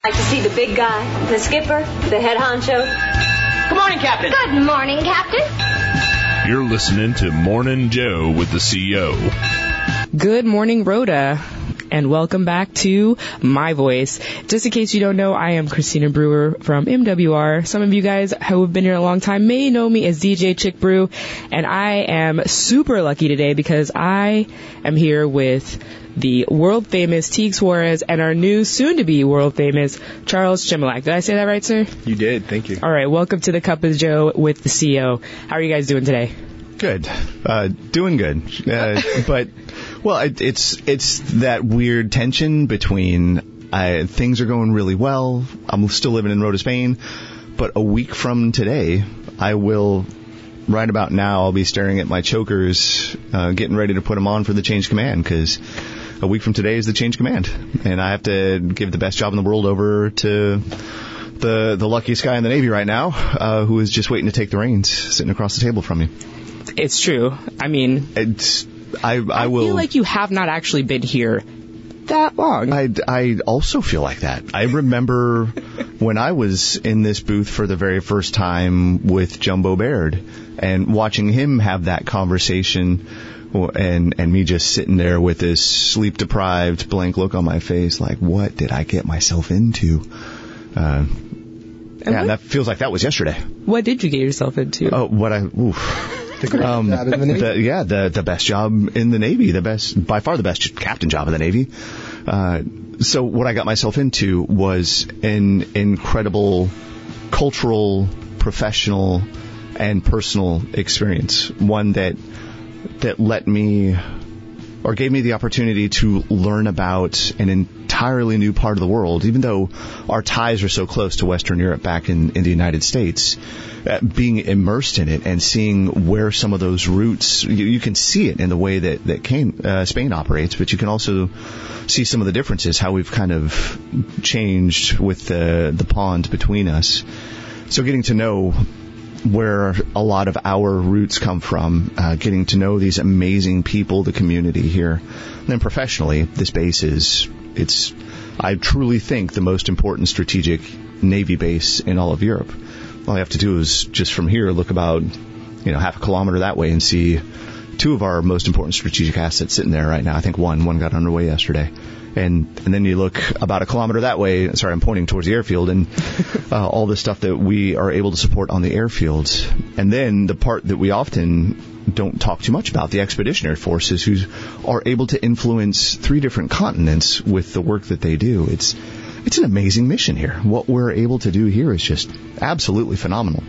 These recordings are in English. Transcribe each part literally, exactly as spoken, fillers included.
like to see the big guy, the skipper, the head honcho. Good morning, Captain. Good morning, Captain. You're listening to Morning Joe with the C E O. Good morning, Rhoda, and welcome back to My Voice. Just in case you don't know, I am Christina Brewer from M W R. Some of you guys who have been here a long time may know me as D J Chick Brew, and I am super lucky today because I am here with the world-famous Teague Suarez and our new, soon-to-be world-famous Charles Chmielak. Did I say that right, sir? You did. Thank you. All right. Welcome to the Cup of Joe with the C E O. How are you guys doing today? Good. Uh, doing good. Uh, but, well, it, it's it's that weird tension between uh, things are going really well. I'm still living in Rota, Spain. But a week from today, I will, right about now, I'll be staring at my chokers, uh, getting ready to put them on for the change command, because a week from today is the change command. And I have to give the best job in the world over to the the luckiest guy in the Navy right now, uh, who is just waiting to take the reins, sitting across the table from me. It's true. I mean, it's I I, I will feel like you have not actually been here that long. I, I also feel like that. I remember when I was in this booth for the very first time with Jumbo Baird and watching him have that conversation, and and me just sitting there with this sleep deprived blank look on my face, like, what did I get myself into? Uh, yeah, what, that feels like that was yesterday. What did you get yourself into? Oh, what I. Oof. The um, job in the Navy. The, yeah, the the best job in the Navy, the best, by far the best captain job in the Navy. Uh, so what I got myself into was an incredible cultural, professional, and personal experience. One that that let me, or gave me the opportunity to learn about an entirely new part of the world, even though our ties are so close to Western Europe back in, in the United States. Uh, being immersed in it and seeing where some of those roots, you, you can see it in the way that, that Kane, uh, Spain operates, but you can also see some of the differences, how we've kind of changed with the, the pond between us. So getting to know where a lot of our roots come from, uh, getting to know these amazing people, the community here. And then professionally, this base is, it's, I truly think, the most important strategic Navy base in all of Europe. All you have to do is just from here look about, you know, half a kilometer that way and see two of our most important strategic assets sitting there right now. I think one, one got underway yesterday. And and then you look about a kilometer that way. Sorry, I'm pointing towards the airfield and uh, all the stuff that we are able to support on the airfields. And then the part that we often don't talk too much about, the expeditionary forces, who are able to influence three different continents with the work that they do. It's It's an amazing mission here. What we're able to do here is just absolutely phenomenal.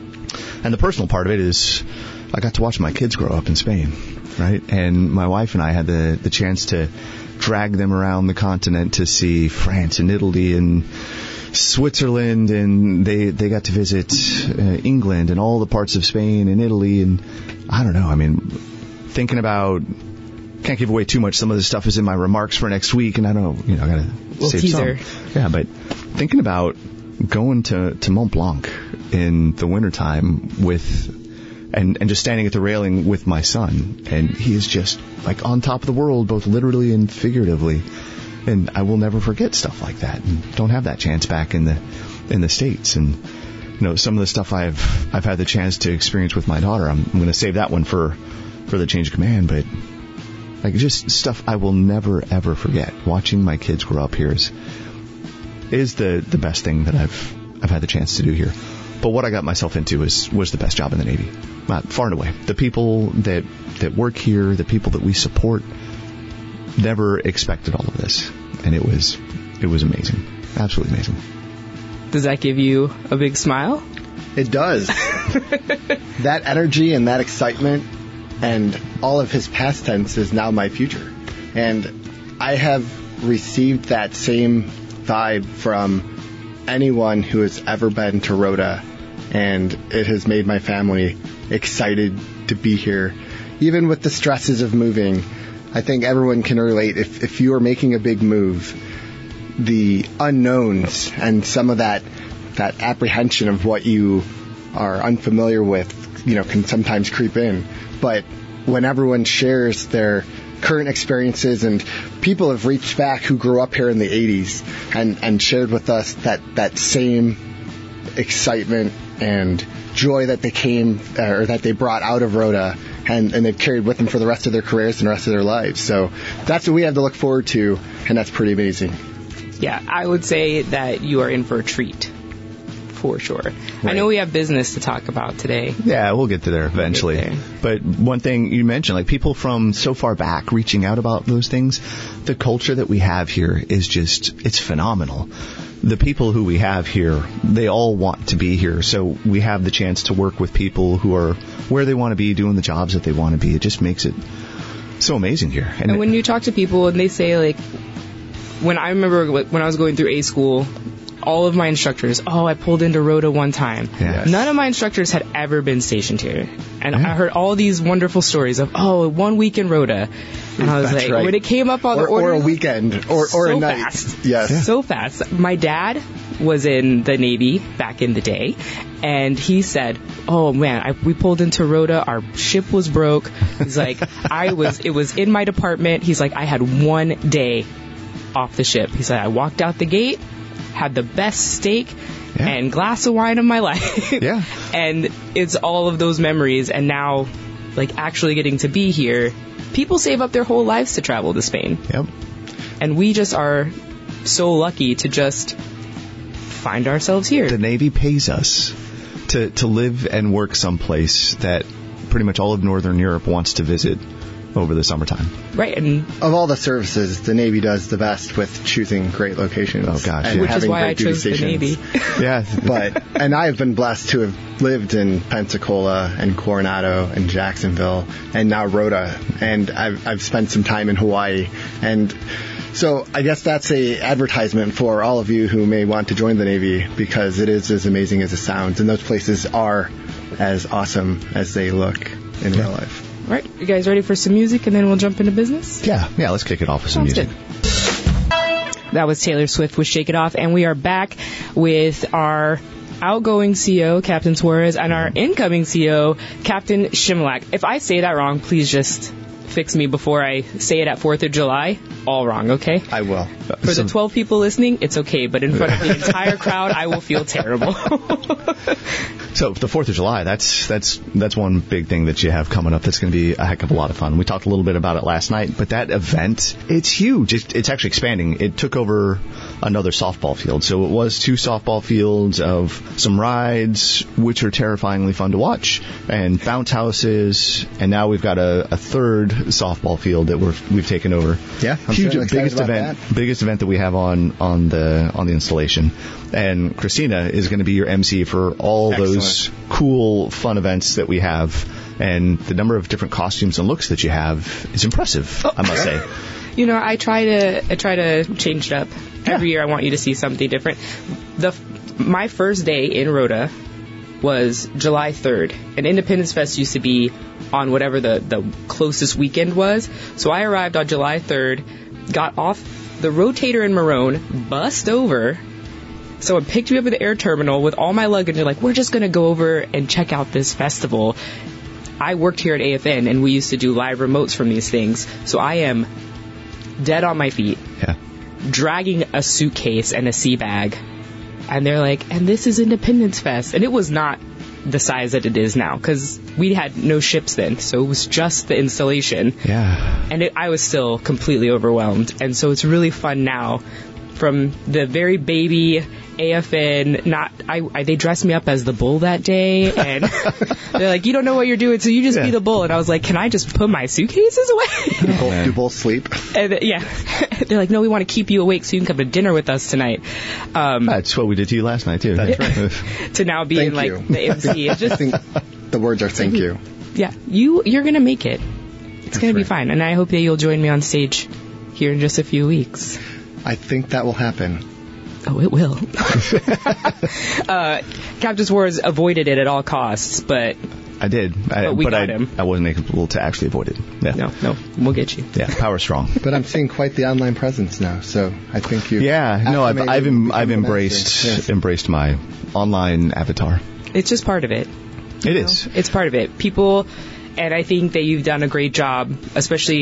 And the personal part of it is I got to watch my kids grow up in Spain, right? And my wife and I had the, the chance to drag them around the continent to see France and Italy and Switzerland, and they, they got to visit uh, England and all the parts of Spain and Italy. And I don't know, I mean, thinking about... Can't give away too much. Some of this stuff is in my remarks for next week, and I don't, you know, I gotta little save teaser. some. Yeah, but thinking about going to, to Mont Blanc in the wintertime with, and, and just standing at the railing with my son, and he is just like on top of the world, both literally and figuratively. And I will never forget stuff like that. And don't have that chance back in the in the States. And you know, some of the stuff I've I've had the chance to experience with my daughter. I'm, I'm going to save that one for for the change of command, but. Like, just stuff I will never, ever forget. Watching my kids grow up here is, is the, the best thing that I've I've had the chance to do here. But what I got myself into is, was the best job in the Navy. Not far and away. The people that, that work here, the people that we support, never expected all of this. And it was it was amazing. Absolutely amazing. Does that give you a big smile? It does. That energy and that excitement and all of his past tense is now my future. And I have received that same vibe from anyone who has ever been to Rota, and it has made my family excited to be here. Even with the stresses of moving, I think everyone can relate. If, if you are making a big move, the unknowns and some of that that apprehension of what you are unfamiliar with, you know, can sometimes creep in. But when everyone shares their current experiences, and people have reached back who grew up here in the eighties and, and shared with us that, that same excitement and joy that they came or that they brought out of Rhoda, and, and they've carried with them for the rest of their careers and the rest of their lives. So that's what we have to look forward to, and that's pretty amazing. Yeah, I would say that you are in for a treat. For sure. Right. I know we have business to talk about today. Yeah, we'll get to there eventually. There. But one thing you mentioned, like people from so far back reaching out about those things, the culture that we have here is just, it's phenomenal. The people who we have here, they all want to be here. So we have the chance to work with people who are where they want to be, doing the jobs that they want to be. It just makes it so amazing here. And, and when you talk to people and they say, like, when I remember when I was going through A school, all of my instructors, oh, I pulled into Rhoda one time. Yes. None of my instructors had ever been stationed here. And yeah. I heard all these wonderful stories of, oh, one week in Rhoda. And I was That's like, right. when it came up on or, the order. Or a weekend. Or, or so a night. Fast. Yes. Yeah. So fast. My dad was in the Navy back in the day. And he said, oh, man, I, we pulled into Rhoda. Our ship was broke. He's like, I was, it was in my department. He's like, I had one day off the ship. He said, I walked out the gate, had the best steak yeah. and glass of wine of my life. Yeah. And it's all of those memories. And now, like, actually getting to be here, people save up their whole lives to travel to Spain. Yep. And we just are so lucky to just find ourselves here. The Navy pays us to, to live and work someplace that pretty much all of Northern Europe wants to visit over the summertime. Right. And of all the services, the Navy does the best with choosing great locations. Oh, gosh. And Which having is why great I chose the stations. Navy. Yeah. But, and I have been blessed to have lived in Pensacola and Coronado and Jacksonville and now Rhoda. And I've, I've spent some time in Hawaii. And so I guess that's a advertisement for all of you who may want to join the Navy, because it is as amazing as it sounds. And those places are as awesome as they look in yeah. real life. All right, you guys ready for some music, and then we'll jump into business? Yeah, yeah, let's kick it off with some Sounds music. Good. That was Taylor Swift with Shake It Off, and we are back with our outgoing C E O, Captain Suarez, and our incoming C E O, Captain Shimlack. If I say that wrong, please just fix me before I say it at fourth of July. All wrong, okay? I will. For the twelve people listening, it's okay, but in front of the entire crowd, I will feel terrible. So the fourth of July, that's that's that's one big thing that you have coming up that's going to be a heck of a lot of fun. We talked a little bit about it last night, but that event, it's huge. It's, it's actually expanding. It took over another softball field. So it was two softball fields of some rides, which are terrifyingly fun to watch, and bounce houses, and now we've got a, a third softball field that we're, we've taken over. Yeah, I'm huge, certainly biggest excited event, about that. biggest event that we have on on the on the installation. And Christina is going to be your M C for all Excellent. those cool, fun events that we have. And the number of different costumes and looks that you have is impressive, oh, I must say. You know, I try to I try to change it up. Yeah. Every year I want you to see something different. The My first day in Rhoda was July third. And Independence Fest used to be on whatever the, the closest weekend was. So I arrived on July third, got off the Rotator in Marone, bussed over. Someone picked me up at the air terminal with all my luggage. They're like, we're just going to go over and check out this festival. I worked here at A F N, and we used to do live remotes from these things. So I am dead on my feet, yeah. dragging a suitcase and a sea bag. And they're like, and this is Independence Fest. And it was not the size that it is now, because we had no ships then. So it was just the installation. Yeah. And it, I was still completely overwhelmed. And so it's really fun now. From the very baby A F N, not I, I they dressed me up as the bull that day, and they're like, you don't know what you're doing, so you just yeah. be the bull. And I was like, can I just put my suitcases away? Do both, do both sleep? And yeah, they're like, no, we want to keep you awake so you can come to dinner with us tonight. Um, That's what we did to you last night too. That's right. To now being Thank like you. the M C, it's just I think the words are thank you. Yeah, you you're gonna make it. It's gonna right. be fine, and I hope that you'll join me on stage here in just a few weeks. I think that will happen. Oh, it will. uh, Captain Suarez avoided it at all costs, but I did. I, but we but got I, him. I wasn't able to actually avoid it. Yeah. No, no, we'll get you. Yeah, power strong. But I'm seeing quite the online presence now, so I think you. Yeah, no, I've I've, em, I've embraced yes. embraced my online avatar. It's just part of it. It is. It's part of it. People, and I think that you've done a great job, especially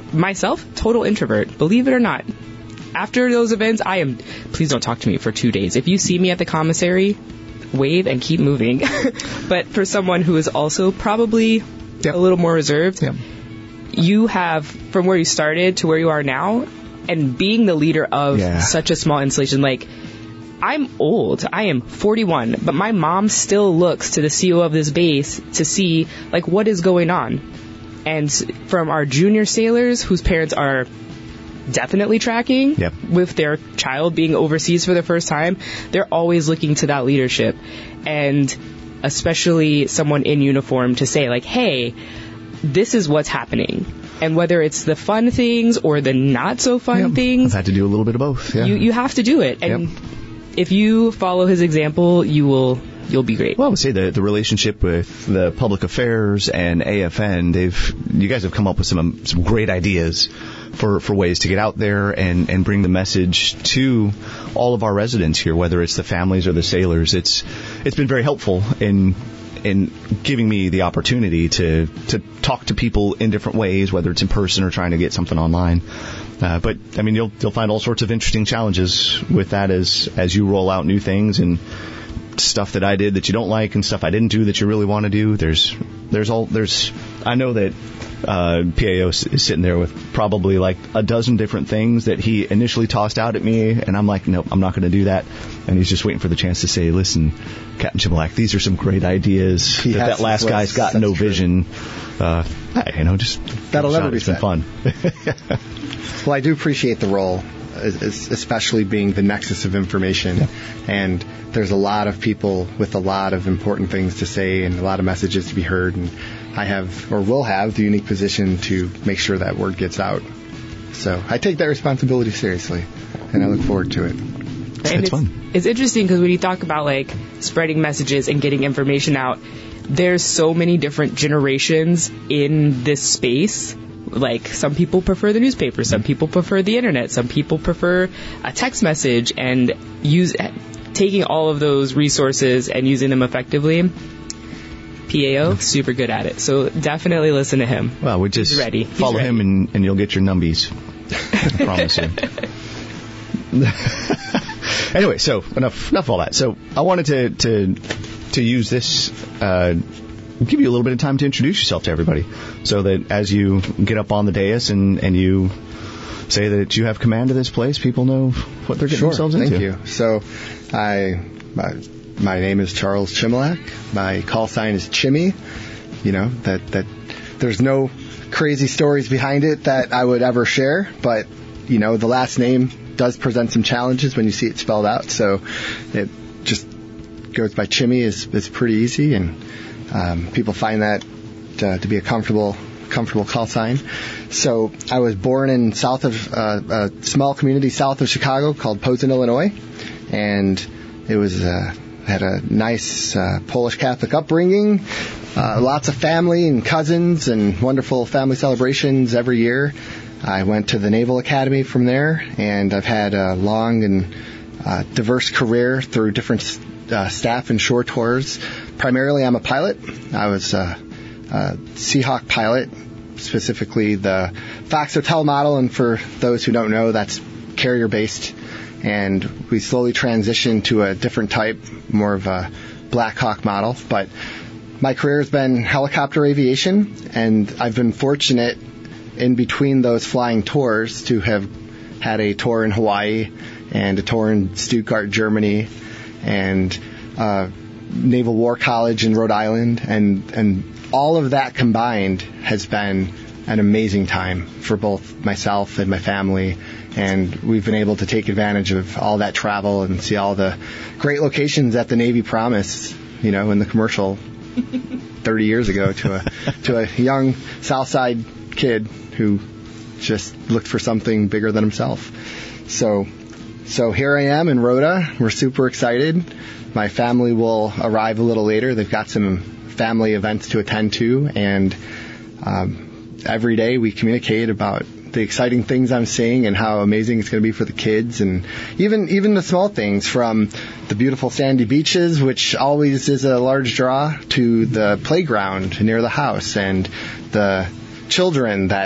myself, total introvert, believe it or not. After those events, I am, please don't talk to me for two days. If you see me at the commissary, wave and keep moving. But for someone who is also probably yep. a little more reserved, yep. you have, from where you started to where you are now, and being the leader of yeah. such a small installation, like, I'm old. I am forty-one, but my mom still looks to the C E O of this base to see, like, what is going on. And from our junior sailors, whose parents are definitely tracking yep. with their child being overseas for the first time, they're always looking to that leadership. And especially someone in uniform to say, like, hey, this is what's happening. And whether it's the fun things or the not so fun yep. things, I've had to do a little bit of both. Yeah. You you have to do it. And yep. if you follow his example, you will you'll be great. Well, I would say the the relationship with the public affairs and A F N, they've you guys have come up with some some great ideas for, for ways to get out there and, and bring the message to all of our residents here, whether it's the families or the sailors. It's it's been very helpful in in giving me the opportunity to to talk to people in different ways, whether it's in person or trying to get something online. Uh, but I mean, you'll you'll find all sorts of interesting challenges with that as as you roll out new things and stuff that I did that you don't like and stuff I didn't do that you really want to do. There's there's all there's I know that uh, P A O is sitting there with probably like a dozen different things that he initially tossed out at me, and I'm like, nope, I'm not going to do that. And he's just waiting for the chance to say, listen, Captain Chimilak, these are some great ideas. He that, that last guy's got no true. vision. Uh, you know, just that'll never be it's been fun. Well, I do appreciate the role, especially being the nexus of information. Yeah. And there's a lot of people with a lot of important things to say and a lot of messages to be heard. And I have, or will have, the unique position to make sure that word gets out. So I take that responsibility seriously, and I look forward to it. And it's, it's fun. It's interesting because when you talk about, like, spreading messages and getting information out, there's so many different generations in this space. Like, some people prefer the newspaper, some people prefer the internet, some people prefer a text message, and use taking all of those resources and using them effectively. P A O, super good at it. So definitely listen to him. Well, we just He's ready. He's follow ready. him and, and you'll get your numbies. I promise you. Anyway, so enough enough of all that. So I wanted to to to use this. Uh, give you a little bit of time to introduce yourself to everybody, so that as you get up on the dais and, and you say that you have command of this place, people know what they're getting sure, themselves thank into. Thank you. So, I my, my name is Charles Chimilak. My call sign is Chimmy. You know that that there's no crazy stories behind it that I would ever share, but you know the last name does present some challenges when you see it spelled out. So, it just goes by Chimmy is is pretty easy and. Um, people find that uh, to be a comfortable, comfortable call sign. So I was born in south of uh, a small community south of Chicago called Posen, Illinois, and it was uh, had a nice uh, Polish Catholic upbringing, uh, lots of family and cousins, and wonderful family celebrations every year. I went to the Naval Academy from there, and I've had a long and uh, diverse career through different uh, staff and shore tours. Primarily, I'm a pilot. I was a, a Seahawk pilot, specifically the Fox Hotel model. And for those who don't know, that's carrier-based. And we slowly transitioned to a different type, more of a Black Hawk model. But my career has been helicopter aviation, and I've been fortunate in between those flying tours to have had a tour in Hawaii and a tour in Stuttgart, Germany, and uh Naval War College in Rhode Island, and and all of that combined has been an amazing time for both myself and my family, and we've been able to take advantage of all that travel and see all the great locations that the Navy promised, you know, in the commercial thirty years ago to a to a young Southside kid who just looked for something bigger than himself. So so here I am in Rhoda. We're super excited. My family will arrive a little later. They've got some family events to attend to, and um, every day we communicate about the exciting things I'm seeing and how amazing it's going to be for the kids, and even even the small things, from the beautiful sandy beaches, which always is a large draw, to the playground near the house and the children that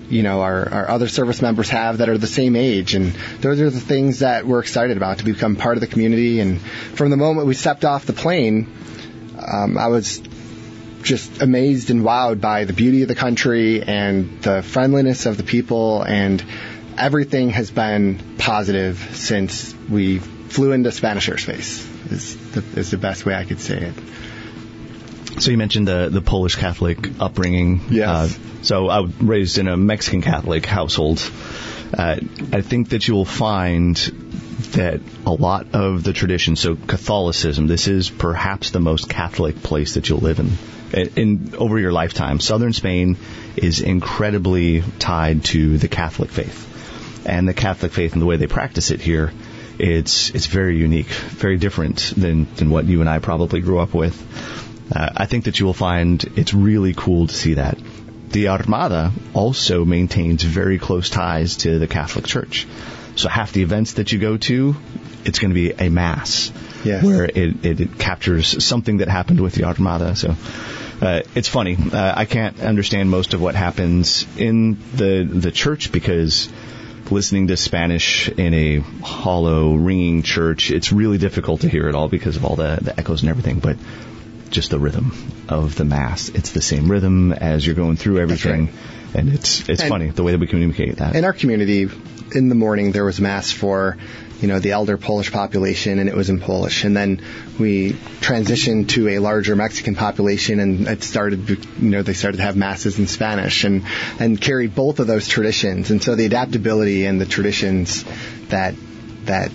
you know, our, our other service members have that are the same age. And those are the things that we're excited about, to become part of the community. And from the moment we stepped off the plane, um, I was just amazed and wowed by the beauty of the country and the friendliness of the people, and everything has been positive since we flew into Spanish airspace, is the, is the best way I could say it. So you mentioned the, the Polish Catholic upbringing. Yes. Uh, so I was raised in a Mexican Catholic household. Uh, I think that you will find that a lot of the tradition, so Catholicism, this is perhaps the most Catholic place that you'll live in, in, in over your lifetime. Southern Spain is incredibly tied to the Catholic faith. And the Catholic faith and the way they practice it here, it's it's very unique, very different than, than what you and I probably grew up with. Uh, I think that you will find it's really cool to see that. The Armada also maintains very close ties to the Catholic Church. So half the events that you go to, it's going to be a mass, yes, where it, it, it captures something that happened with the Armada. So uh, it's funny. Uh, I can't understand most of what happens in the the church, because listening to Spanish in a hollow, ringing church, it's really difficult to hear it all because of all the, the echoes and everything. But just the rhythm of the Mass, it's the same rhythm as you're going through everything. Right. And it's it's and funny the way that we communicate that. In our community, in the morning, there was Mass for, you know, the elder Polish population, and it was in Polish. And then we transitioned to a larger Mexican population, and it started, you know, they started to have Masses in Spanish, and, and carried both of those traditions. And so the adaptability and the traditions that that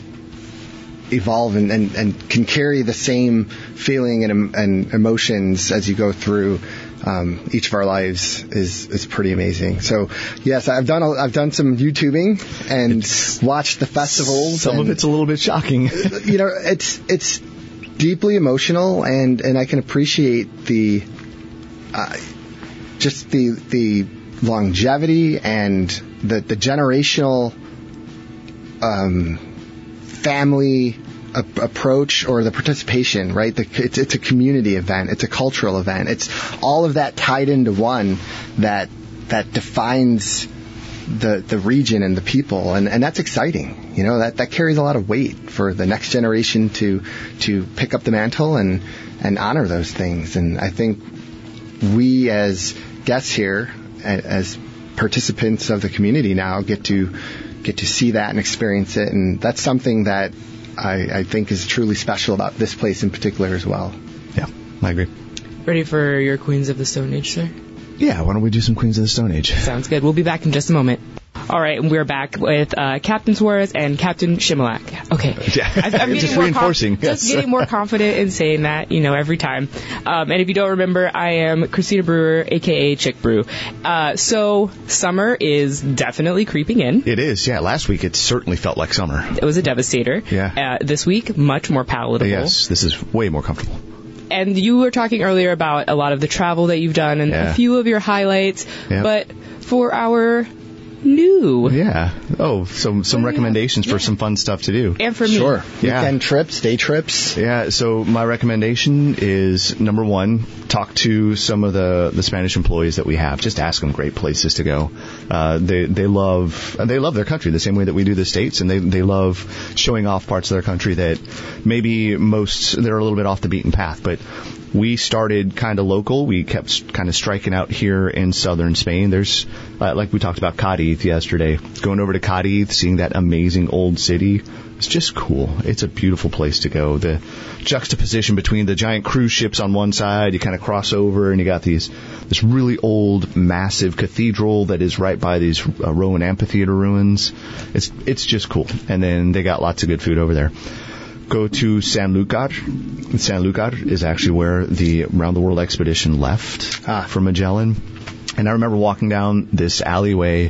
evolve and, and, and can carry the same feeling and, and emotions as you go through Um, each of our lives is, is pretty amazing. So yes, I've done a, I've done some YouTubing and it's, watched the festivals. Some of it's a little bit shocking. You know, it's it's deeply emotional, and, and I can appreciate the uh, just the the longevity and the the generational um, family A- approach or the participation, right? The, it's, it's a community event. It's a cultural event. It's all of that tied into one that that defines the the region and the people, and, and that's exciting. You know, that, that carries a lot of weight for the next generation to to pick up the mantle and and honor those things. And I think we as guests here, as participants of the community now, get to get to see that and experience it, and that's something that I, I think is truly special about this place in particular as well. Yeah, I agree. Ready for your Queens of the Stone Age, sir? Yeah, why don't we do some Queens of the Stone Age? Sounds good. We'll be back in just a moment. All right, and we're back with uh, Captain Suarez and Captain Shimilak. Okay. Yeah, I, I'm just more reinforcing. Conf- yes. Just getting more confident in saying that, you know, every time. Um, and if you don't remember, I am Christina Brewer, a k a. Chick Brew. Uh, so summer is definitely creeping in. It is, yeah. Last week it certainly felt like summer. It was a devastator. Yeah. Uh, this week, much more palatable. Yes, this is way more comfortable. And you were talking earlier about a lot of the travel that you've done and yeah. a few of your highlights. Yep. But for our new. Yeah. Oh, some some recommendations yeah. for some fun stuff to do. And for me. Sure. Yeah. Weekend trips, day trips. Yeah. So my recommendation is, number one, talk to some of the, the Spanish employees that we have. Just ask them great places to go. Uh, they they love they love their country the same way that we do the States, and they they love showing off parts of their country that maybe most they're a little bit off the beaten path, but. We started kind of local. We kept kind of striking out here in southern Spain. There's, uh, like we talked about Cadiz yesterday, going over to Cadiz, seeing that amazing old city. It's just cool. It's a beautiful place to go. The juxtaposition between the giant cruise ships on one side, you kind of cross over and you got these, this really old, massive cathedral that is right by these uh, Roman amphitheater ruins. It's, it's just cool. And then they got lots of good food over there. Go to Sanlúcar. Sanlúcar is actually where the Round the World expedition left ah. from Magellan. And I remember walking down this alleyway,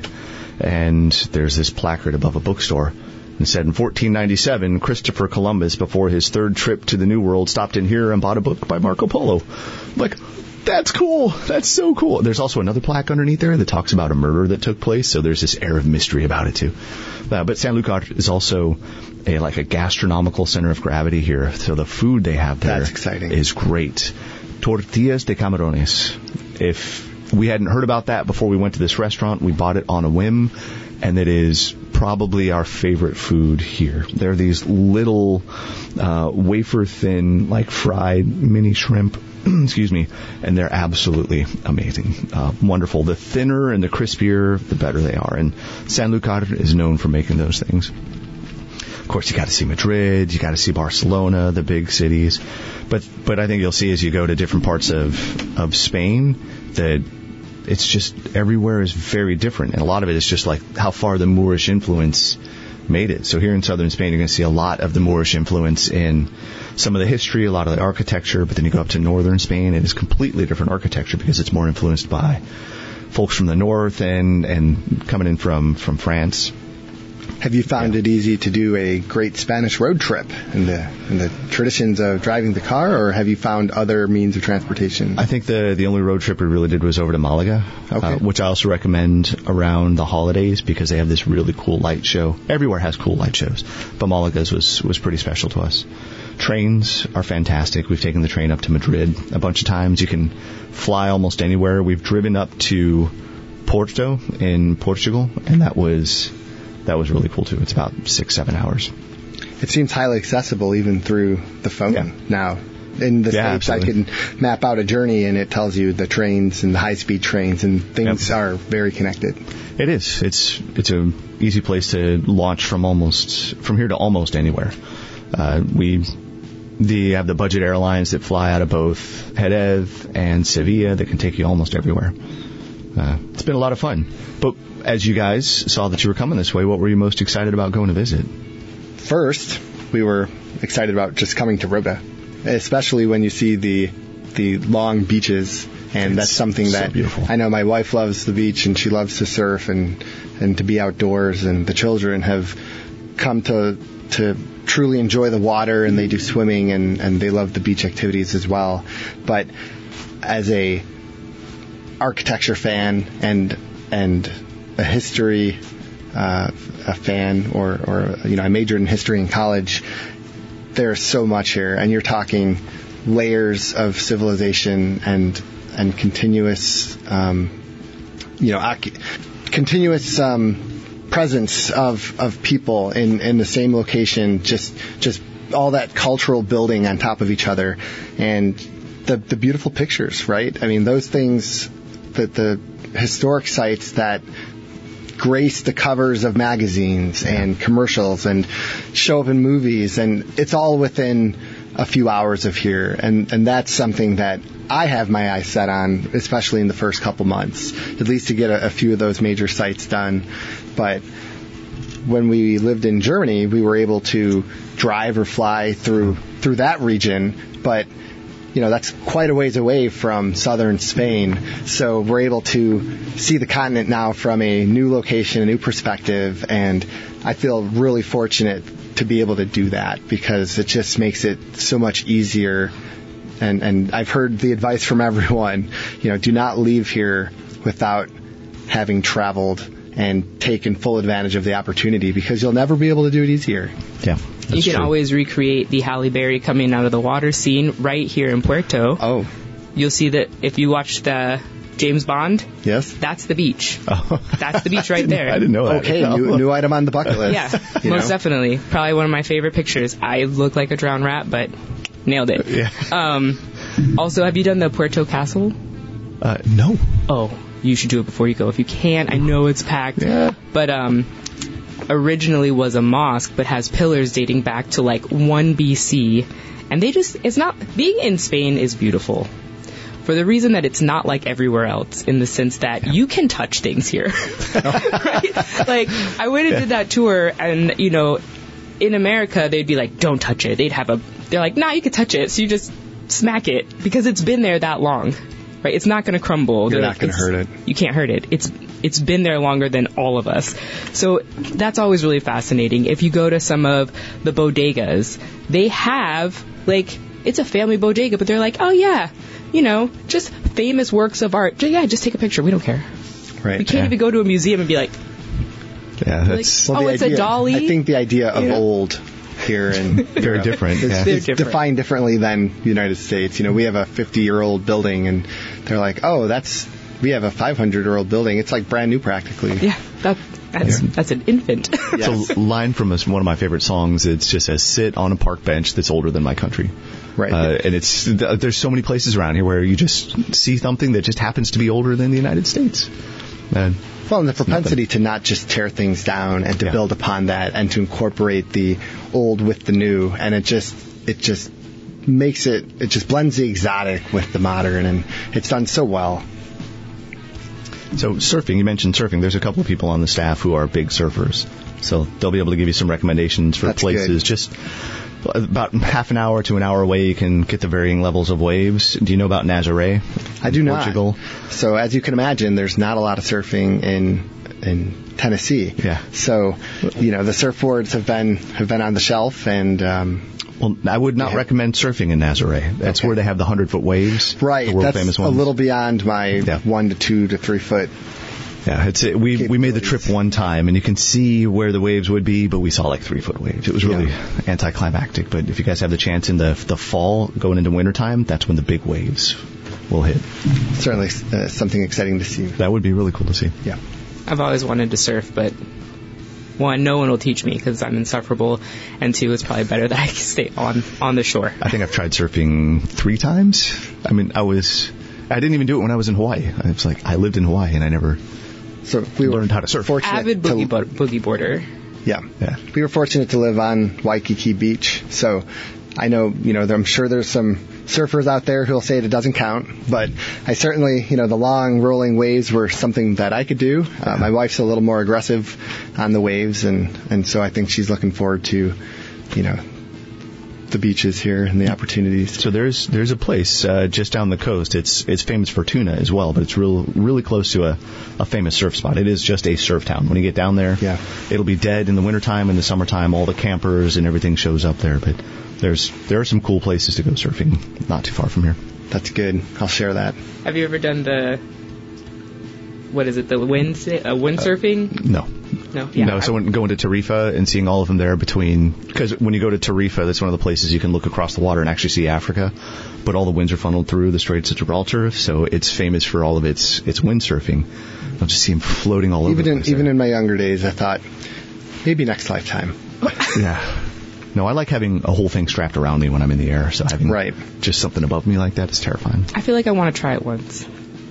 and there's this placard above a bookstore. It said, in fourteen ninety-seven, Christopher Columbus, before his third trip to the New World, stopped in here and bought a book by Marco Polo. I'm like, that's cool. That's so cool. There's also another plaque underneath there that talks about a murder that took place, so there's this air of mystery about it, too. Uh, but Sanlúcar is also a like a gastronomical center of gravity here, so the food they have there That's exciting. is great. Tortillas de camarones. If we hadn't heard about that before we went to this restaurant. We bought it on a whim, and it is probably our favorite food here. They're these little uh, wafer-thin, like fried mini shrimp, excuse me, and they're absolutely amazing. Uh, wonderful. The thinner and the crispier, the better they are. And Sanlúcar is known for making those things. Of course, you got to see Madrid, you got to see Barcelona, the big cities. But but I think you'll see as you go to different parts of of Spain that it's just everywhere is very different. And a lot of it is just like how far the Moorish influence made it. So here in southern Spain, you're going to see a lot of the Moorish influence in some of the history, a lot of the architecture. But then you go up to northern Spain, and it's completely different architecture because it's more influenced by folks from the north and, and coming in from, from France. Have you found yeah. it easy to do a great Spanish road trip in the in the traditions of driving the car, or have you found other means of transportation? I think the the only road trip we really did was over to Malaga, okay. uh, which I also recommend around the holidays because they have this really cool light show. Everywhere has cool light shows, but Malaga's was, was pretty special to us. Trains are fantastic. We've taken the train up to Madrid a bunch of times. You can fly almost anywhere. We've driven up to Porto in Portugal, and that was... That was really cool, too. It's about six, seven hours. It seems highly accessible even through the phone yeah. now. In the yeah, States, absolutely. I can map out a journey, and it tells you the trains and the high-speed trains, and things yep. are very connected. It is. It's it's a easy place to launch from almost from here to almost anywhere. Uh, we the have the budget airlines that fly out of both Jerez and Sevilla that can take you almost everywhere. Uh, it's been a lot of fun. But as you guys saw that you were coming this way, what were you most excited about going to visit? First, we were excited about just coming to Rota, especially when you see the the long beaches, and it's that's something that so I know my wife loves the beach, and she loves to surf and, and to be outdoors, and the children have come to to truly enjoy the water, and they do swimming, and, and they love the beach activities as well. But as a architecture fan and and a history uh, a fan, or, or you know, I majored in history in college. There's so much here, and you're talking layers of civilization and and continuous, um, you know, ac- continuous um, presence of, of people in, in the same location. Just just all that cultural building on top of each other, and the the beautiful pictures, right? I mean, those things, the the historic sites that grace the covers of magazines and commercials and show up in movies, and it's all within a few hours of here, and and that's something that I have my eyes set on, especially in the first couple months, at least to get a, a few of those major sites done. But when we lived in Germany, we were able to drive or fly through through that region, but you know, that's quite a ways away from southern Spain. So we're able to see the continent now from a new location, a new perspective, and I feel really fortunate to be able to do that because it just makes it so much easier. And, and I've heard the advice from everyone, you know, do not leave here without having traveled and taken full advantage of the opportunity, because you'll never be able to do it easier. Yeah. You can true. always recreate the Halle Berry coming out of the water scene right here in Puerto. Oh. You'll see that if you watch the James Bond, yes, that's the beach. Oh. That's the beach right there. I didn't know that. Okay, new, new item on the bucket list. Yeah, you most know? definitely. Probably one of my favorite pictures. I look like a drowned rat, but nailed it. Yeah. Um, also, have you done the Puerto Castle? Uh, no. Oh, you should do it before you go if you can. I know it's packed. Yeah. But um, originally was a mosque, but has pillars dating back to like one B C. And they just, it's not, being in Spain is beautiful. For the reason that it's not like everywhere else, in the sense that you can touch things here. Right? Like, I went and Yeah. did that tour, and, you know, in America, they'd be like, don't touch it. They'd have a, they're like, nah, you can touch it. So you just smack it, because it's been there that long. Right? It's not going to crumble. You're They're not going to hurt it. You can't hurt it. It's it's been there longer than all of us. So that's always really fascinating. If you go to some of the bodegas, they have, like, it's a family bodega, but they're like, oh, yeah, you know, just famous works of art. Yeah, just take a picture. We don't care. Right. We can't Yeah. even go to a museum and be like, Yeah, that's like, Well, oh, the it's idea, a dolly. I think the idea of Yeah. old here in very Europe different. is, Yeah. They're is different. defined differently than the United States. You know, we have a fifty-year-old building, and they're like, oh, that's we have a five hundred year old building. It's like brand new practically. Yeah, that, that's Yeah. that's an infant. It's Yes. a line from a, one of my favorite songs. It's just says, "Sit on a park bench that's older than my country." Right. Uh, and it's th- there's so many places around here where you just see something that just happens to be older than the United States. And Well, and the propensity to not just tear things down and to Yeah. build upon that and to incorporate the old with the new, and it just it just makes it it just blends the exotic with the modern, and it's done so well. so surfing, you mentioned surfing. There's a couple of people on the staff who are big surfers, so they'll be able to give you some recommendations for That's places. good. Just about half an hour to an hour away, you can get the varying levels of waves. Do you know about Nazaré? I do not. Portugal. So as you can imagine, there's not a lot of surfing in in Tennessee. Yeah. So, you know, the surfboards have been have been on the shelf, and um, Well, I would not Yeah. recommend surfing in Nazaré. That's Okay. where they have the hundred foot waves. right, the world that's famous a ones. little beyond my Yeah. one to two to three foot. Yeah, it's it, we we made the trip capabilities. one time, and you can see where the waves would be, but we saw like three foot waves. It was really Yeah. anticlimactic. But if you guys have the chance in the the fall, going into wintertime, that's when the big waves will hit. Certainly uh, something exciting to see. That would be really cool to see. Yeah. I've always wanted to surf, but one, no one will teach me because I'm insufferable, and two, it's probably better that I stay on on the shore. I think I've tried surfing three times. I mean, I was I didn't even do it when I was in Hawaii. I was like, I lived in Hawaii, and I never So we were learned how to surf. fortunate Avid to- boogie, bo- boogie boarder. Yeah. Yeah. We were fortunate to live on Waikiki Beach, so I know, you know, I'm sure there's some surfers out there who'll say it doesn't count, but I certainly, you know, the long rolling waves were something that I could do. Uh, my wife's a little more aggressive on the waves, and, and so I think she's looking forward to, you know, the beaches here and the opportunities. So there's there's a place uh, just down the coast. It's it's famous for tuna as well, but it's real really close to a, a famous surf spot. It is just a surf town. When you get down there, Yeah. it'll be dead in the wintertime. In the summertime, all the campers and everything shows up there. But there's there are some cool places to go surfing not too far from here. That's good. I'll share that. Have you ever done the what is it? The wind uh, windsurfing? No. No. Yeah. no, so when going to Tarifa and seeing all of them there between, because when you go to Tarifa, that's one of the places you can look across the water and actually see Africa, but all the winds are funneled through the Straits of Gibraltar, so it's famous for all of its its windsurfing. I'll just see them floating all over Even the in place even there. in my younger days, I thought maybe next lifetime. Yeah. No, I like having a whole thing strapped around me when I'm in the air, so having Right. just something above me like that is terrifying. I feel like I want to try it once.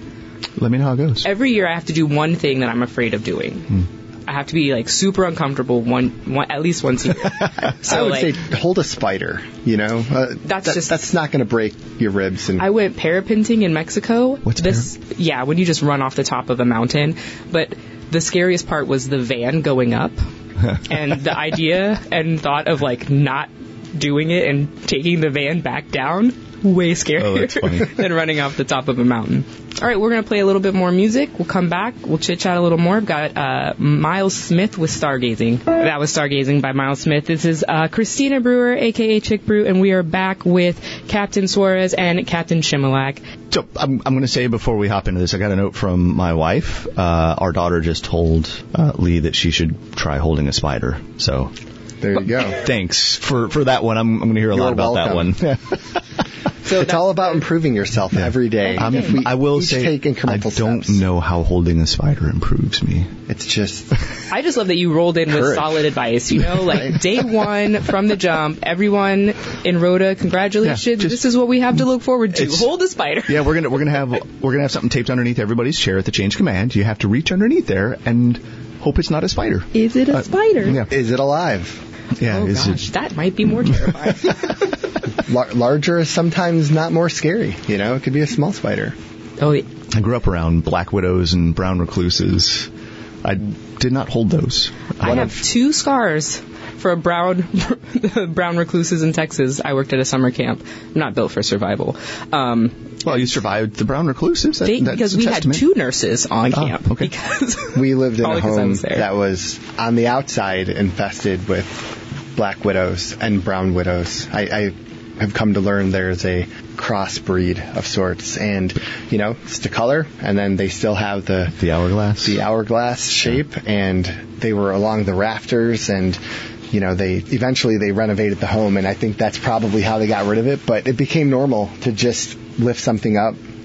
Let me know how it goes. Every year I have to do one thing that I'm afraid of doing. Hmm. I have to be like super uncomfortable one, one at least once a year. So I would like, say hold a spider, you know. Uh, That's that- just- that's not going to break your ribs. And I went parapenting in Mexico. What's this? Yeah, when you just run off the top of a mountain. But the scariest part was the van going up, and the idea and thought of like not doing it and taking the van back down. Way Oh, scarier that's funny. than running off the top of a mountain. All right, we're going to play a little bit more music. We'll come back. We'll chit-chat a little more. We've got uh, Miles Smith with Stargazing. That was Stargazing by Miles Smith. This is uh, Christina Brewer, a k a. Chick Brew, and we are back with Captain Suarez and Captain Shimmelak. So I'm, I'm going to say before we hop into this, I got a note from my wife. Uh, our daughter just told uh, Lee that she should try holding a spider. So there you go. thanks for, for that one. I'm, I'm going to hear a You're lot about welcome. that one. So It's all about improving yourself every day. I'm, If we I will each say take I incremental don't steps. know how holding a spider improves me. It's just I just love that you rolled in with Courage. solid advice. You know, like Right. day one from the jump, everyone in Rhoda, congratulations. Yeah, just- this is what we have to look forward to. It's- Hold the spider. Yeah, we're gonna we're gonna have we're gonna have something taped underneath everybody's chair at the change command. You have to reach underneath there and hope it's not a spider. Is it a Uh, spider? Yeah, is it alive? yeah. Oh is gosh, it, that might be more terrifying. Lar- larger is sometimes not more scary. You know, it could be a small spider. oh, yeah. I grew up around black widows and brown recluses. I did not hold those. I have two scars for a brown brown recluses in Texas. I worked at a summer camp. I'm not built for survival. Um, Well, you survived the brown recluses. That, they, that's because a we testament. had two nurses on Oh, camp. okay. Because We lived in Probably a 'cause I home was there. that was on the outside infested with black widows and brown widows. I, I have come to learn there's a crossbreed of sorts, and you know, it's the color, and then they still have the the hourglass. the hourglass shape, and they were along the rafters, and you know, they eventually they renovated the home, and I think that's probably how they got rid of it. But it became normal to just lift something up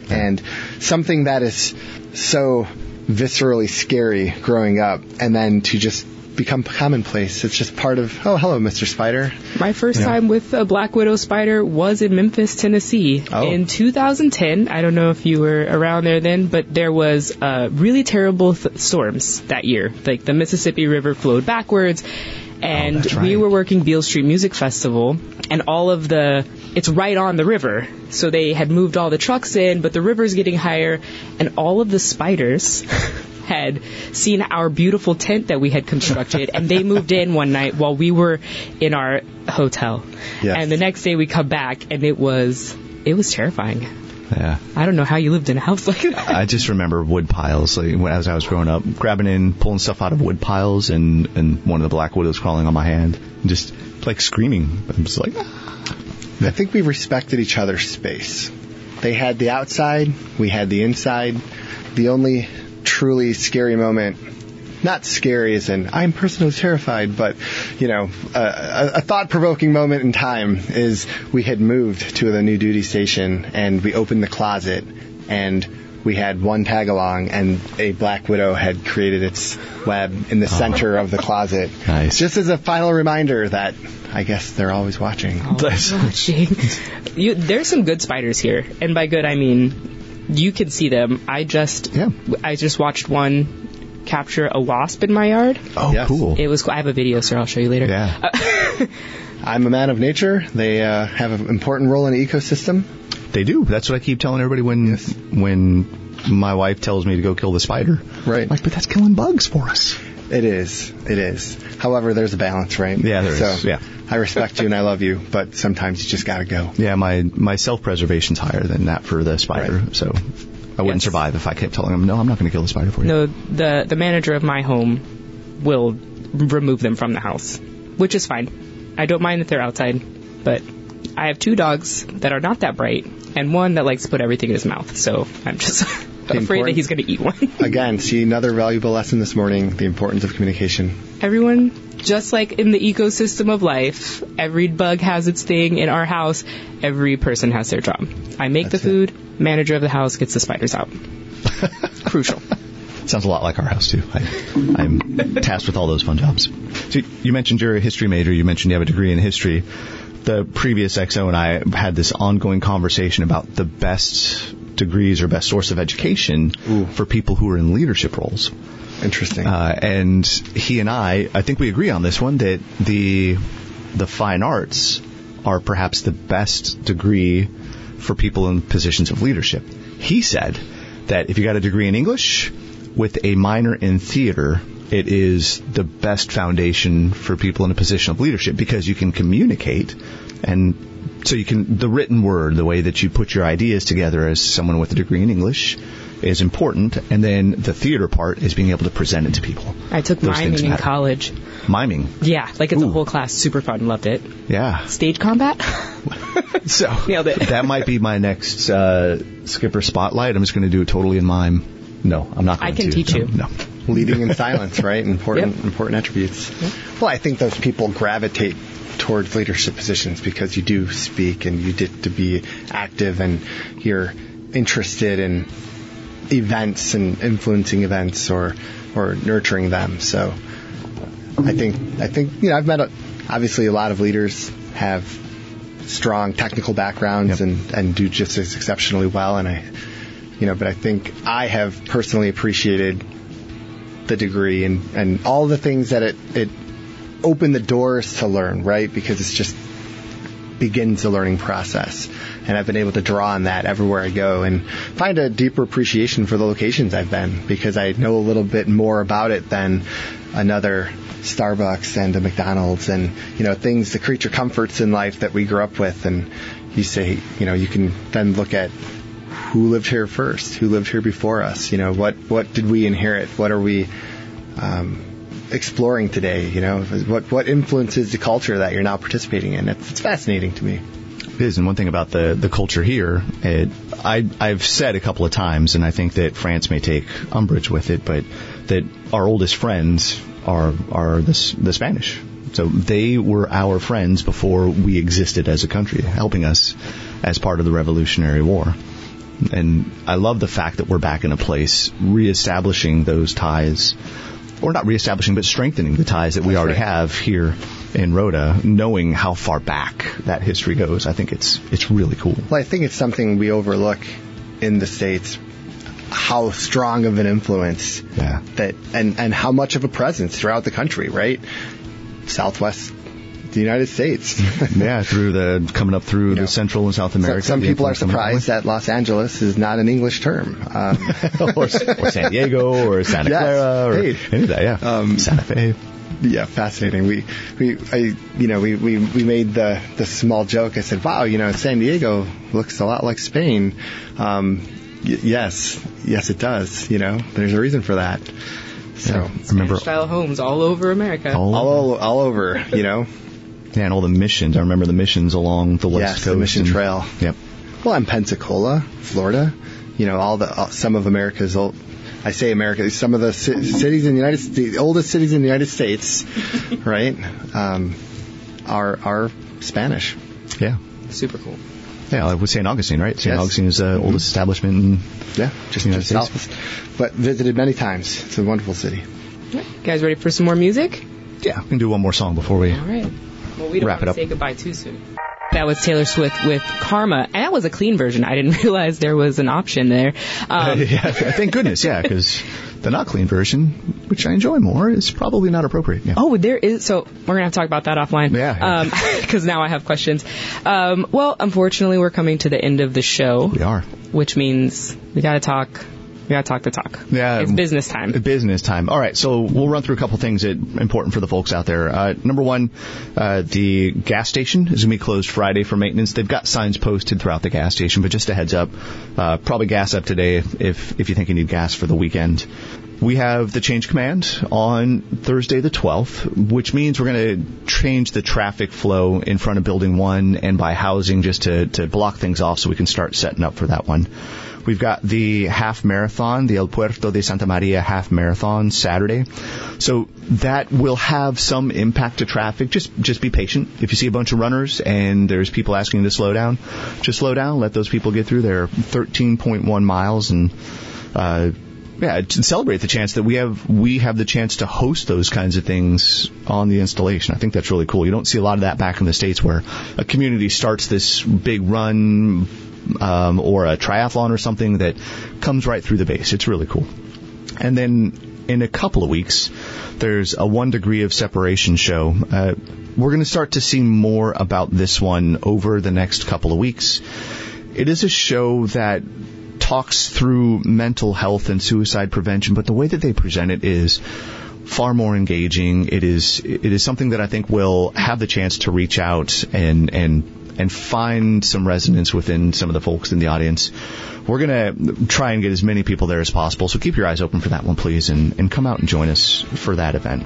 And something that is so viscerally scary growing up, and then to just become commonplace. It's just part of, oh, hello, Mister Spider. My first You know. time with a Black Widow spider was in Memphis, Tennessee. Oh. In two thousand ten. I don't know if you were around there then, but there was uh, really terrible th- storms that year. Like the Mississippi River flowed backwards, and Oh, that's we right. were working Beale Street Music Festival, and all of the, it's right on the river. So they had moved all the trucks in, but the river's getting higher, and all of the spiders had seen our beautiful tent that we had constructed, and they moved in one night while we were in our hotel. Yes. And the next day we come back, and it was it was terrifying. Yeah. I don't know how you lived in a house like that. I just remember wood piles. Like, when, as I was growing up, grabbing in, pulling stuff out of wood piles, and, and one of the Black Widows crawling on my hand, and just like screaming. I'm just like, ah. I think we respected each other's space. They had the outside, we had the inside. The only truly scary moment, not scary as in I'm personally terrified, but, you know, a, a thought-provoking moment in time is we had moved to the new duty station, and we opened the closet, and we had one tag-along, and a Black Widow had created its web in the center of the closet. Nice. Just as a final reminder that I guess they're always watching. Oh, watching. You, there's some good spiders here, and by good I mean you can see them. I just Yeah. I just watched one capture a wasp in my yard. Oh, Yes. cool. It was cool. I have a video, sir. I'll show you later. Yeah. Uh, I'm a man of nature. They uh, have an important role in the ecosystem. They do. That's what I keep telling everybody when Yes. when my wife tells me to go kill the spider. Right. Like, but that's killing bugs for us. It is. It is. However, there's a balance, right? Yeah, there so, is. Yeah. I respect you and I love you, but sometimes you just gotta go. Yeah, my my self-preservation's higher than that for the spider, Right. so I wouldn't Yes. survive if I kept telling him, no, I'm not going to kill the spider for you. No, the the manager of my home will remove them from the house, which is fine. I don't mind that they're outside, but I have two dogs that are not that bright, and one that likes to put everything in his mouth. So I'm just afraid important- that he's going to eat one. Again, see another valuable lesson this morning, the importance of communication. Everyone, just like in the ecosystem of life, every bug has its thing. In our house, every person has their job. I make That's the food, manager of the house gets the spiders out. Crucial. Sounds a lot like our house, too. I, I'm tasked with all those fun jobs. So you mentioned you're a history major. You mentioned you have a degree in history. The previous X O and I had this ongoing conversation about the best degrees or best source of education Ooh. for people who are in leadership roles. Interesting. Uh, and he and I, I think we agree on this one, that the the fine arts are perhaps the best degree for people in positions of leadership. He said that if you got a degree in English with a minor in theater, it is the best foundation for people in a position of leadership because you can communicate, and so you can, the written word, the way that you put your ideas together as someone with a degree in English is important, and then the theater part is being able to present it to people. I took Those things miming in matter. college. Miming. Yeah, like it's a Ooh. whole class. Super fun. Loved it. Yeah. Stage combat? So Nailed it. that might be my next uh, Skipper spotlight. I'm just going to do it totally in mime. No, I'm not going I to. can teach no, you. No. Leading in silence, right? Important, Yep. important attributes. Well, I think those people gravitate towards leadership positions because you do speak and you get to be active and you're interested in events and influencing events or or nurturing them. So I think I think you know I've met a, obviously a lot of leaders have strong technical backgrounds Yep. and and do just as exceptionally well, and I you know but I think I have personally appreciated the degree and and all the things that it it opened the doors to learn, right? Because it's just begins the learning process. And I've been able to draw on that everywhere I go and find a deeper appreciation for the locations I've been because I know a little bit more about it than another Starbucks and a McDonald's and, you know, things, the creature comforts in life that we grew up with. And you say, you know, you can then look at who lived here first, who lived here before us, you know, what, what did we inherit? What are we, um, exploring today, you know, what what influences the culture that you're now participating in. It's, it's fascinating to me. It is, and one thing about the, the culture here, it, I, I've said a couple of times, and I think that France may take umbrage with it, but that our oldest friends are are the, the Spanish. So they were our friends before we existed as a country, helping us as part of the Revolutionary War. And I love the fact that we're back in a place reestablishing those ties, or not reestablishing, but strengthening the ties that we That's already right. have here in Rhoda, knowing how far back that history goes. I think it's it's really cool. Well, I think it's something we overlook in the States, how strong of an influence Yeah. that, and, and how much of a presence throughout the country, right? Southwest, the United States. Yeah, through the coming up through You the know, Central and South So- America. Some the people are influence coming that way. surprised that Los Angeles is not an English term. Um, or, or San Diego or Santa Yes. Clara or Hey. any of that. Yeah, Um, Santa Fe. Yeah, fascinating. We, we, I, you know, we, we, we made the, the small joke. I said, wow, you know, San Diego looks a lot like Spain. Um, y- yes, yes, it does. You know, there's a reason for that. So, Yeah. Remember Style homes all over America. all, all, all over, you know. yeah, and all the missions. I remember the missions along the west Yes, coast. the Mission and- Trail. Yep. Well, and Pensacola, Florida. You know, all the, all, some of America's old, I say America, some of the ci- cities in the United States, the oldest cities in the United States, right, um, are, are Spanish. Yeah. Super cool. Yeah, like with Saint Augustine, right? Saint Yes. Augustine is the uh, oldest establishment in Yeah, just, United just States. south. But visited many times. It's a wonderful city. You guys ready for some more music? Yeah, we can do one more song before we All right. Well, we don't Wrap want it to up. say goodbye too soon. That was Taylor Swift with Karma, and that was a clean version. I didn't realize there was an option there. Um, yeah, thank goodness, yeah, because the not clean version, which I enjoy more, is probably not appropriate. Yeah. Oh, there is. So we're gonna have to talk about that offline. Yeah, yeah. Because now I have questions. Um, well, unfortunately, we're coming to the end of the show, We are. which means we gotta talk. We gotta talk the talk. Yeah, It's business time. Business time. All right, so we'll run through a couple things that are important for the folks out there. Uh, number one, uh, the gas station is going to be closed Friday for maintenance. They've got signs posted throughout the gas station, but just a heads up, uh, probably gas up today if if you think you need gas for the weekend. We have the change command on Thursday the twelfth, which means we're going to change the traffic flow in front of Building one and by housing just to, to block things off so we can start setting up for that one. We've got the half marathon, the El Puerto de Santa Maria half marathon Saturday. So that will have some impact to traffic. Just just be patient. If you see a bunch of runners and there's people asking you to slow down, just slow down. Let those people get through their thirteen point one miles and uh yeah, to celebrate the chance that we have we have the chance to host those kinds of things on the installation. I think that's really cool. You don't see a lot of that back in the States where a community starts this big run um, or a triathlon or something that comes right through the base. It's really cool. And then in a couple of weeks, there's a One Degree of Separation show. Uh, we're going to start to see more about this one over the next couple of weeks. It is a show that talks through mental health and suicide prevention, but the way that they present it is far more engaging. It is it is something that I think will have the chance to reach out and and and find some resonance within some of the folks in the audience. We're going to try and get as many people there as possible, so keep your eyes open for that one, please, and, and come out and join us for that event.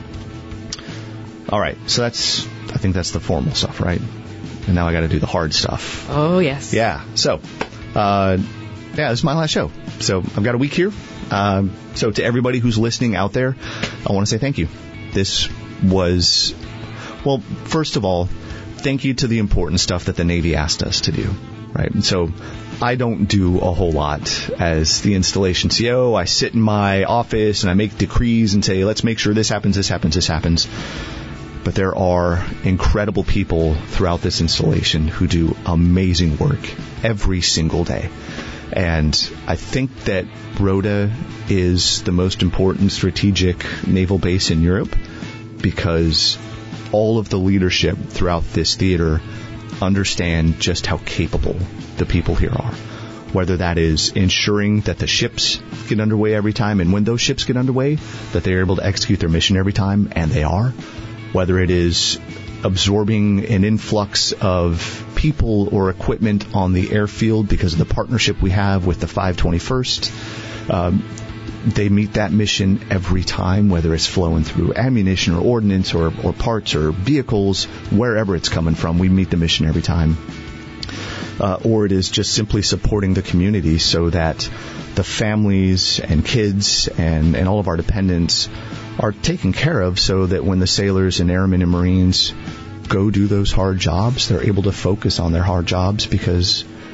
All right, so that's I think that's the formal stuff, right? And now I got to do the hard stuff. Oh, yes. Yeah, so, uh, yeah, this is my last show. So I've got a week here. Um, so to everybody who's listening out there, I want to say thank you. This was, well, first of all, thank you to the important stuff that the Navy asked us to do, right? And so I don't do a whole lot as the installation C O. I sit in my office and I make decrees and say, let's make sure this happens, this happens, this happens. But there are incredible people throughout this installation who do amazing work every single day. And I think that Rhoda is the most important strategic naval base in Europe because all of the leadership throughout this theater understand just how capable the people here are. Whether that is ensuring that the ships get underway every time, and when those ships get underway, that they're able to execute their mission every time, and they are. Whether it is absorbing an influx of people or equipment on the airfield because of the partnership we have with the five twenty-first. Um, they meet that mission every time, whether it's flowing through ammunition or ordnance or, or parts or vehicles, wherever it's coming from, we meet the mission every time. Uh, or it is just simply supporting the community so that the families and kids and, and all of our dependents are taken care of so that when the sailors and airmen and Marines go do those hard jobs, they're able to focus on their hard jobs because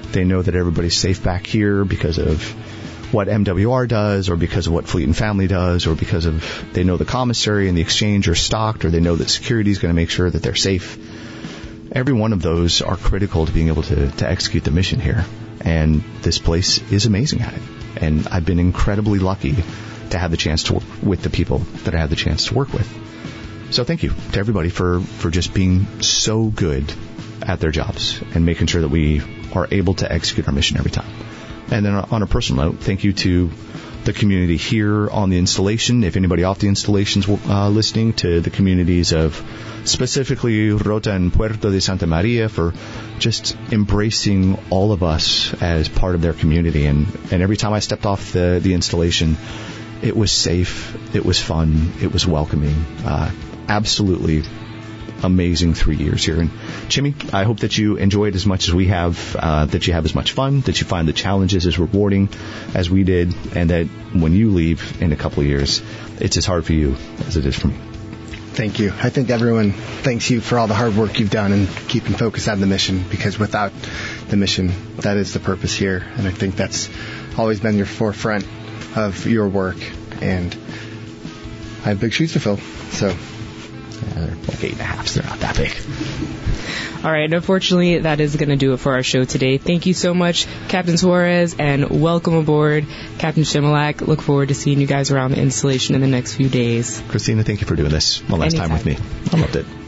They know that everybody's safe back here because of what M W R does, or because of what Fleet and Family does, or because of they know the commissary and the exchange are stocked, or they know that security is going to make sure that they're safe. Every one of those are critical to being able to, to execute the mission here. And this place is amazing at it. And I've been incredibly lucky to have the chance to work with the people that I had the chance to work with. So thank you to everybody for, for just being so good at their jobs and making sure that we are able to execute our mission every time. And then on a personal note, thank you to the community here on the installation. If anybody off the installation's uh, listening, to the communities of specifically Rota and Puerto de Santa Maria for just embracing all of us as part of their community. And, and every time I stepped off the, the installation, it was safe, it was fun, it was welcoming. Uh, absolutely amazing three years here. And Chimmy, I hope that you enjoyed as much as we have, uh, that you have as much fun, that you find the challenges as rewarding as we did, and that when you leave in a couple of years, it's as hard for you as it is for me. Thank you. I think everyone thanks you for all the hard work you've done and keeping focus on the mission, because without the mission, that is the purpose here. And I think that's always been your forefront of your work. And I have big shoes to fill, so... Yeah, they're like eight and a half, so they're not that big. All right, unfortunately, that is going to do it for our show today. Thank you so much, Captain Suarez, and welcome aboard, Captain Shimmelak. Look forward to seeing you guys around the installation in the next few days. Christina, thank you for doing this one last Anytime. time with me. I loved it.